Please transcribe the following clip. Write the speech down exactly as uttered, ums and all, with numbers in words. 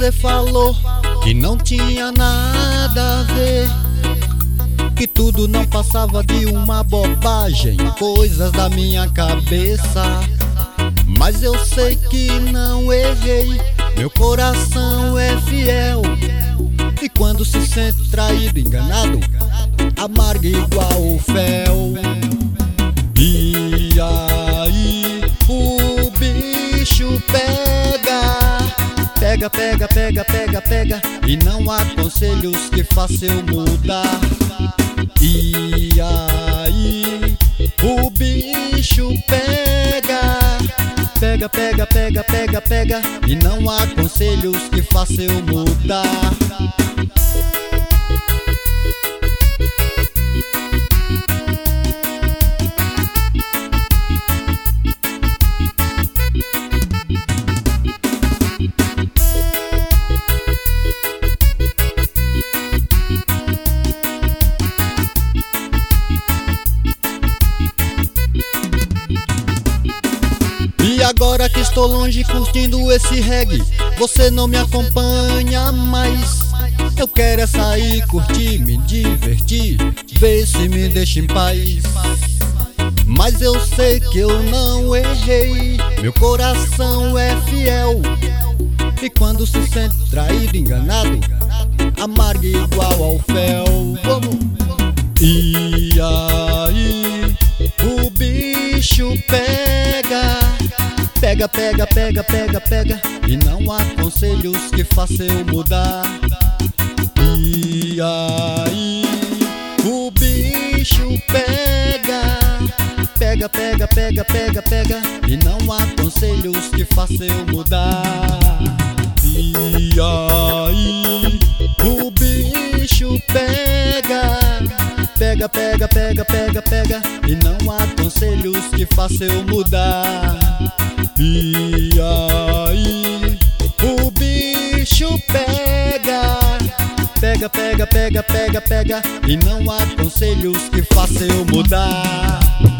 você falou que não tinha nada a ver, que tudo não passava de uma bobagem, coisas da minha cabeça. Mas eu sei que não errei, meu coração é fiel. E quando se sente traído, enganado, amarga igual o fel. E aí o bicho pega, pega, pega, pega, pega, pega, e não há conselhos que façam eu mudar. E aí o bicho pega, pega, pega, pega, pega, pega, e não há conselhos que façam eu mudar. E agora que estou longe curtindo esse reggae, você não me acompanha mais. Eu quero é sair, curtir, me divertir, ver se me deixa em paz. Mas eu sei que eu não errei, meu coração é fiel. E quando se sente traído, enganado, amarga igual ao fel. Vamos! E aí o bicho pega, pega, pega, pega, pega, pega, e não há conselhos que façam eu mudar. E aí o bicho pega, pega, pega, pega, pega, pega, e não há conselhos que façam eu mudar. E aí o bicho pega, pega, pega, pega, pega, pega, e não há conselhos que façam eu mudar. E aí o bicho pega, pega, pega, pega, pega, pega, e não há conselhos que façam eu mudar.